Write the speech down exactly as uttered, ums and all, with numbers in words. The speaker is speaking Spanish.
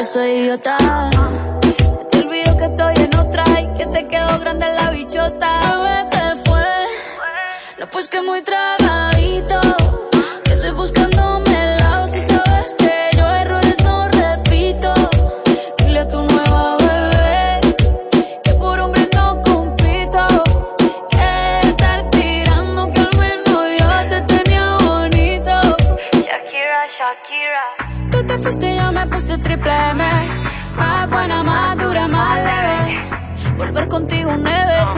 soy idiota. Se te olvidó que estoy en otra y que te quedó grande la bichota. Bebé, se fue, no pues que muy tragadito, que estoy buscándome el lado. Si sabes que yo errores no repito. Dile a tu nueva bebé que por hombre no compito, que estar tirando que al menos yo te tenía bonito. Shakira, Shakira. Tú te fuiste y yo me puse triple M, más buena, más dura, más leve. Volver contigo nueve.